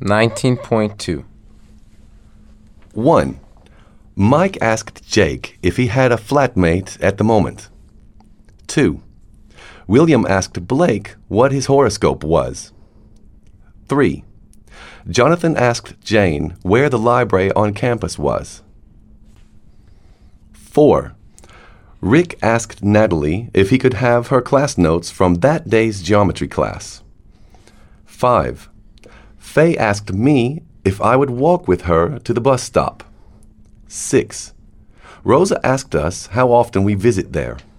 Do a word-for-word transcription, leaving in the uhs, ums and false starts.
nineteen point two. one. Mike asked Jake if he had a flatmate at the moment. two. William asked Blake what his horoscope was. three. Jonathan asked Jane where the library on campus was. four. Rick asked Natalie if he could have her class notes from that day's geometry class. five. Faye asked me if I would walk with her to the bus stop. six. Rosa asked us how often we visit there.